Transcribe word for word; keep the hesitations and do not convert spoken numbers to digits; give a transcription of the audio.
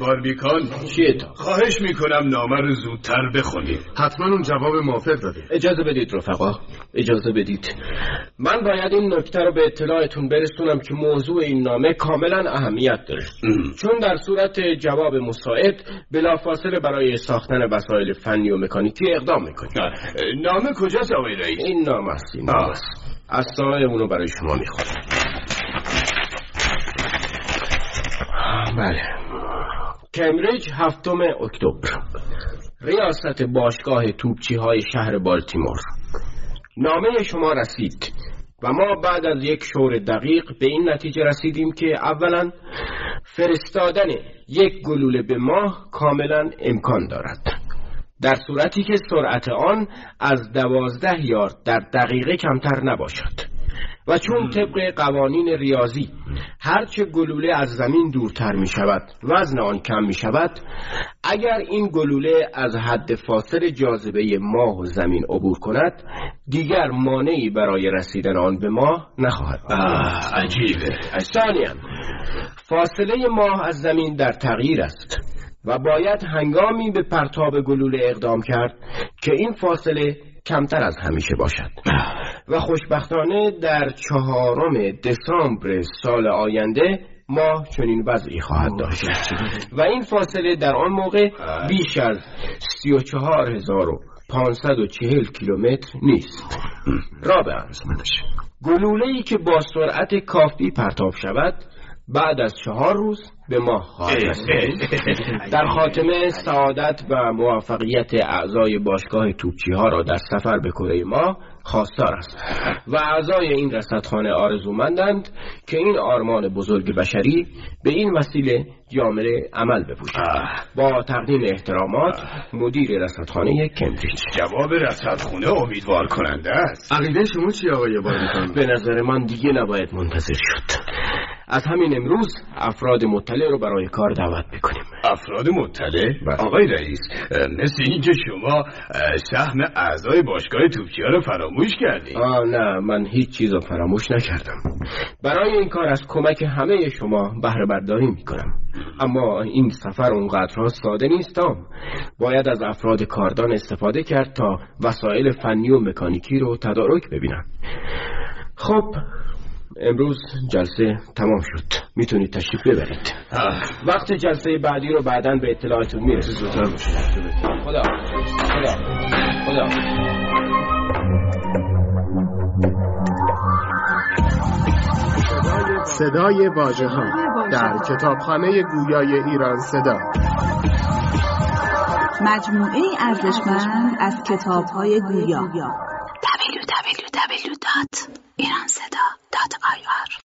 باربیکان. چیه تا؟ خواهش میکنم نامه رو زودتر بخونید. حتما اون جواب موافق داده. اجازه بدید رفقا، اجازه بدید. من باید این نکته رو به اطلاعتون برسونم که موضوع این نامه کاملا اهمیت داره. ام. چون در صورت جواب مساعد بلافاصله برای ساختن وسایل فنی و مکانیکی اقدام میکنیم. نامه کجاست آقای رئیس؟ این نامه است. این نامه است. از سایه اونو برای شما میخونم. بله. کمبریج هفتم اکتبر. ریاست باشگاه توپچی های شهر بالتیمور. نامه شما رسید و ما بعد از یک شور دقیق به این نتیجه رسیدیم که اولا فرستادن یک گلوله به ماه کاملا امکان دارد، در صورتی که سرعت آن از دوازده یارد در دقیقه کمتر نباشد و چون طبق قوانین ریاضی هرچه گلوله از زمین دورتر می شود وزن آن کم می شود، اگر این گلوله از حد فاصل جاذبه ماه و زمین عبور کند دیگر مانعی برای رسیدن آن به ماه نخواهد بود. عجیبه. ثانیاً فاصله ماه از زمین در تغییر است و باید هنگامی به پرتاب گلوله اقدام کرد که این فاصله کمتر از همیشه باشد و خوشبختانه در چهارم دسامبر سال آینده ماه چنین وضعی خواهد داشت و این فاصله در آن موقع بیش از سی و چهار هزار و پانصد و چهل کیلومتر نیست. رابعاً گلوله‌ای که با سرعت کافی پرتاب شود بعد از چهار روز به ماه خواهد رسید. در خاتمه سعادت و موفقیت اعضای باشگاه توپچی ها را در سفر به کره ماه خواستار است و اعضای این رصدخانه آرزومندند که این آرمان بزرگ بشری به این وسیله جامع عمل بپوشد. با تقدیم احترامات مدیر رصدخانه کمبریج. جواب رصدخانه امیدوار کننده است. عقیده شما چی آقای باربیکان؟ به نظر من دیگه نباید منتظر شد. از همین امروز افراد مطلع رو برای کار دعوت بکنیم. افراد مطلع؟ آقای رئیس، مثل این که شما سهم اعضای باشگاه توپچی ها رو فراموش کردید. آه نه، من هیچ چیز رو فراموش نکردم. برای این کار از کمک همه شما بهره برداری میکنم. اما این سفر اونقدر ساده نیستم. باید از افراد کاردان استفاده کرد تا وسایل فنی و مکانیکی رو تدارک ببینم. خب امروز جلسه تمام شد، میتونید تشریف ببرید. وقت جلسه بعدی رو بعداً به اطلاعتون میرسه. زودتر بشه. خدا خدا خدا صدای واژه‌ها در کتابخانه گویای ایران صدا، مجموعه ارزشمند از کتاب‌های گویا. دبلیو دبلیو دبلیو دات ایران صدا دات آی آر